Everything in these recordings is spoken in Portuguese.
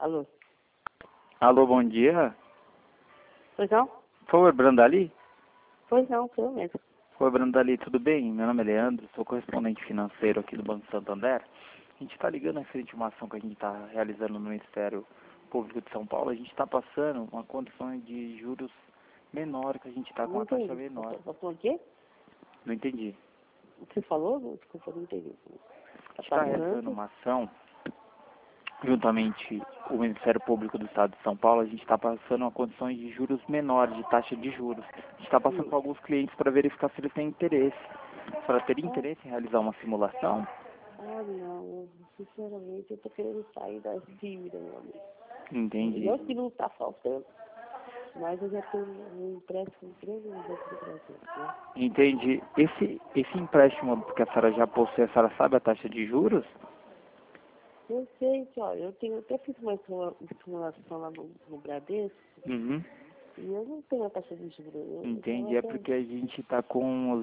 Alô? Alô, bom dia. Pois não? Por favor, Brandali? Pois não, pelo menos. Por favor, Brandali, tudo bem? Meu nome é Leandro, sou correspondente financeiro aqui do Banco Santander. A gente está ligando referente a uma ação que a gente está realizando no Ministério Público de São Paulo. A gente está passando uma condição de juros menor, que a gente está com Não uma taxa entendi. menor. Tá falando o quê? Não entendi. O que você falou? Desculpa, não entendi. A gente está realizando Passando. uma ação, juntamente o Ministério Público do Estado de São Paulo, a gente está passando uma condição de juros menores, de taxa de juros. A gente está passando para alguns clientes para verificar se eles têm interesse. A senhora teria interesse em realizar uma simulação? Não. Sinceramente, eu tô querendo sair das dívidas, meu amigo. Entendi. Não que não tá faltando, mas eu já tenho um empréstimo grande no Banco do Brasil, né? Entendi. Esse empréstimo que a senhora já possui, a senhora sabe a taxa de juros? Eu sei que, olha, eu até fiz uma simulação lá no Bradesco, Uhum. e eu não tenho a taxa de juros. Entendi. É porque a gente está com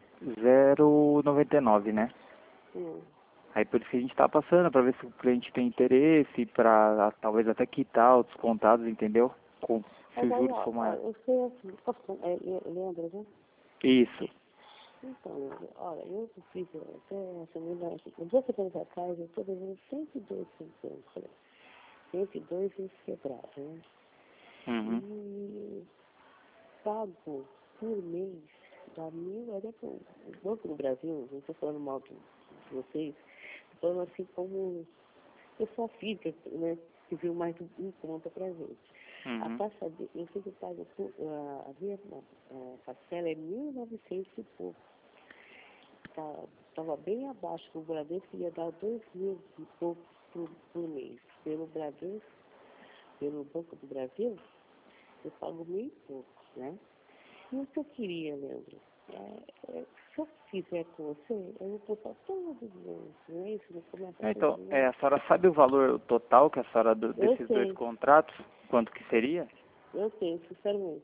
0,099, né? Aí por isso que a gente está passando, para ver se o cliente tem interesse, para talvez até quitar os descontados, entendeu? Se Mas os aí, juros for maior. eu sei assim, Leandro, né? Isso. Então, olha, eu fiz até essa semana, uns 2 semanas atrás, eu estou devendo 102 centavos, 102 e quebrado, né? Uhum. E pago por mês, da mil, olha, o Banco do Brasil, não estou falando mal de vocês, estou falando assim como pessoa física, né, que viu mais em conta para gente. A Uhum. taxa de, eu sei que pago, a minha parcela é 1.900 e pouco. Estava bem abaixo do Bradesco, ia dar 2.000 e pouco por mês. Pelo Bradesco, pelo Banco do Brasil, eu pago 1.000 e pouco, né? E o que eu queria, Leandro, se eu fizer com você, eu vou postar todos os meses, não é isso? Não começa a Então, fazer, a senhora sabe o valor total que a senhora Eu desses dois sei, contratos? Quanto que seria? sinceramente.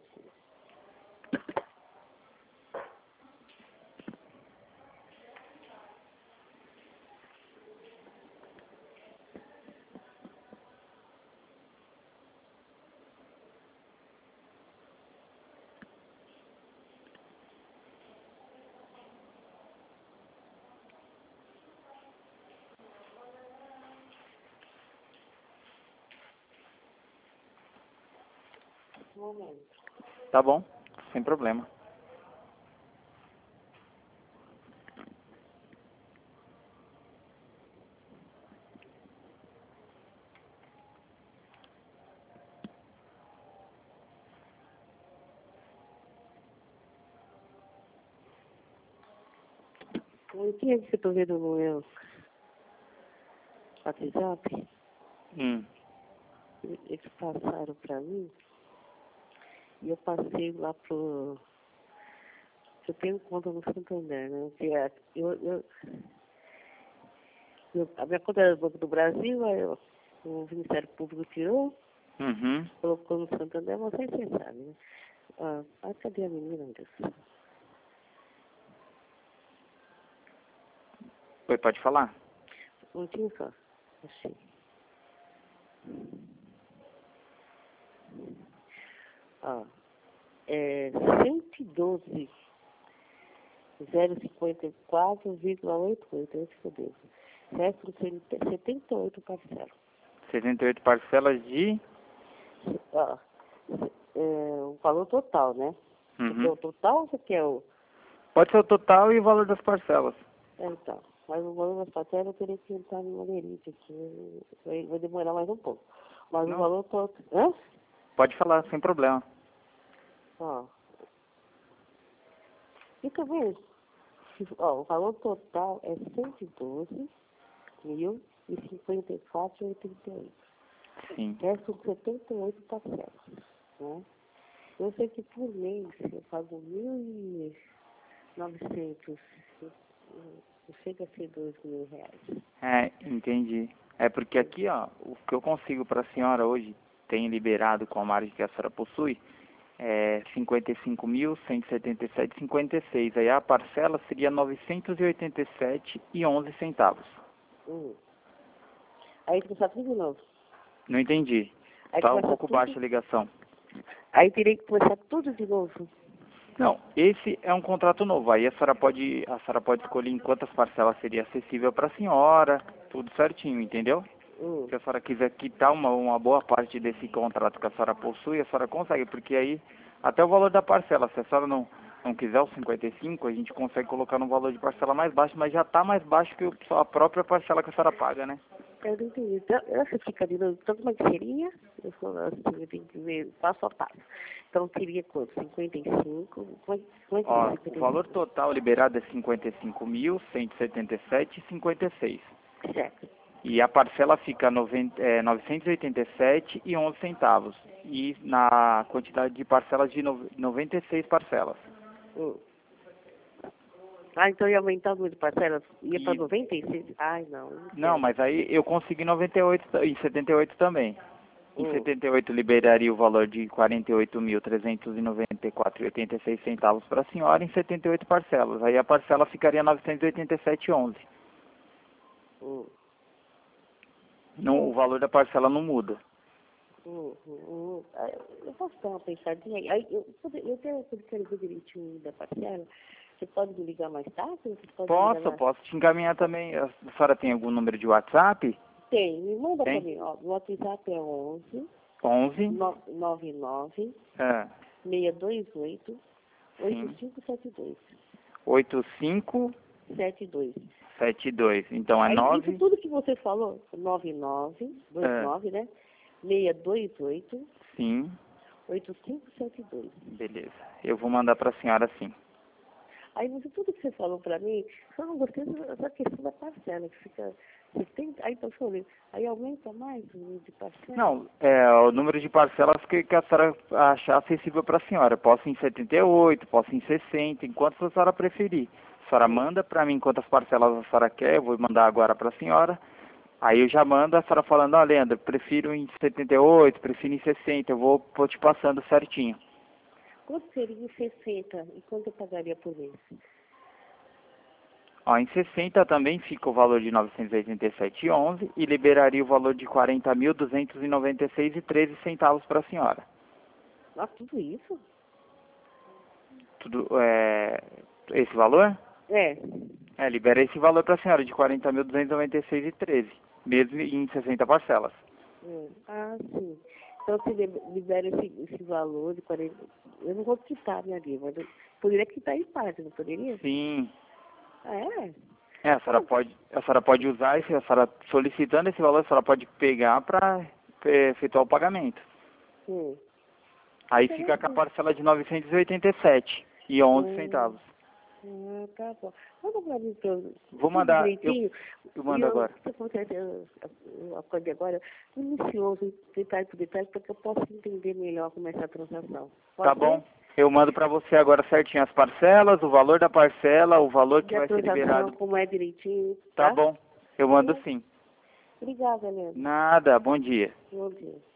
Um momento. Tá bom, sem problema. O dia que eu estou vendo no meu WhatsApp, eles passaram para mim, e eu passei lá pro... Eu tenho conta no Santander, né? Que a minha conta era do Banco do Brasil, aí o Ministério Público tirou, Uhum. colocou no Santander, vocês sabem, né? Cadê a menina, meu Deus? Oi, pode falar? Não tinha só. Achei. É 112, 054,88, esse que eu devo. Resto de 78 parcelas. 68 parcelas de... Ó, o valor total, né? Você quer Uhum. o total ou você quer o... Pode ser o total e o valor das parcelas. Então, mas o valor das parcelas eu teria que entrar no maneirite aqui. Vai demorar mais um pouco. Mas o Não, valor total... Hã? pode falar, sem problema. Ó. Fica vendo? Ó, o valor total é 112.054,88. Sim. Resto de 78 parcelas, né? Eu sei que por mês eu pago 1.900, não chega a ser 2.000 reais. Entendi. É porque aqui, ó, o que eu consigo para a senhora hoje, tem liberado com a margem que a senhora possui, é 55.177,56. Aí a parcela seria 987,11 centavos. Aí começar tudo de novo. Não entendi. Aí Tá um começa pouco tudo. baixa a ligação. Aí teria que começar tudo de novo. Não, esse é um contrato novo. Aí a senhora pode escolher em quantas parcelas seria acessível para a senhora, tudo certinho, entendeu? Se a senhora quiser quitar uma boa parte desse contrato que a senhora possui, a senhora consegue, porque aí até o valor da parcela, se a senhora não quiser os 55, a gente consegue colocar no valor de parcela mais baixo, mas já está mais baixo que a própria parcela que a senhora paga, né? Eu não entendi. Então, essa fica de novo. Então, como é que seria? Eu falo assim, eu tenho que ver passo a passo. Então, teria quanto? 55? Como é que Ó, é o valor 55? total liberado é 55.177,56. Certo. E a parcela fica 987,11 centavos. E na quantidade de parcelas de 96 parcelas. Hum. Ah, então ia aumentar o número de parcelas? Ia para E 96? Ai, não. não, mas aí eu consegui 98 e 78 também. Em 78 liberaria o valor de 48.394,86 centavos para a senhora em 78 parcelas. Aí a parcela ficaria 987,11. Hum. Não, o valor da parcela não muda. Ah, eu posso dar uma pensadinha aí? Aí eu quero ver direitinho da parcela. Você pode me ligar mais tarde? Você pode me ligar mais? Posso te encaminhar também. A senhora tem algum número de WhatsApp? Tem, me manda para Tem? mim. Ó, o WhatsApp é 11 11? 99 É, 628 sim. 8572. 8572. 72. Então é Aí, isso 9. tudo que você falou, 99, É, 29, né? 628 sim. 8572. Beleza. Eu vou mandar para a senhora sim. Aí você, tudo que você falou para mim, só não gostei dessa questão da parcela, que fica 70, aí então eu falei, aí aumenta mais o número de parcela? Não, é o número de parcelas que a senhora achar acessível para a senhora. Posso em 78, posso em 60, enquanto a senhora preferir. A senhora manda para mim quantas parcelas a senhora quer, eu vou mandar agora para a senhora. Aí eu já mando a senhora falando, ó, Leandro, prefiro em 78, prefiro em 60, eu vou te passando certinho. Quanto seria em 60 e quanto eu pagaria por mês? Ó, em 60 também fica o valor de 987,11 e liberaria o valor de 40.296,13 centavos para a senhora. Ah, tudo isso? Tudo, esse valor? É. Libera esse valor para a senhora de 40.296,13, mesmo em 60 parcelas. Ah, sim. Então você libera esse valor de 40. Eu não vou quitar minha livre, mas eu poderia quitar em parte, não poderia? Sim. Ah, é? A senhora pode usar, a senhora solicitando esse valor, a senhora pode pegar para efetuar o pagamento. Sim. Aí fica com a Interessante. parcela de 987,11 Hum. centavos. Ah, tá bom. Manda pra mim tudo Vou mandar, eu direitinho. E mando eu, agora. se acontece, eu acordei agora, minucioso, detalhe por detalhe, para que eu possa entender melhor como é essa transação. Tá Pode ser? bom? Eu mando para você agora certinho as parcelas, o valor da parcela, o valor que E a vai ser transação, liberado. como é direitinho, Tá tá? bom? Eu mando sim. Obrigada, Leandro. Nada, bom dia. Bom dia.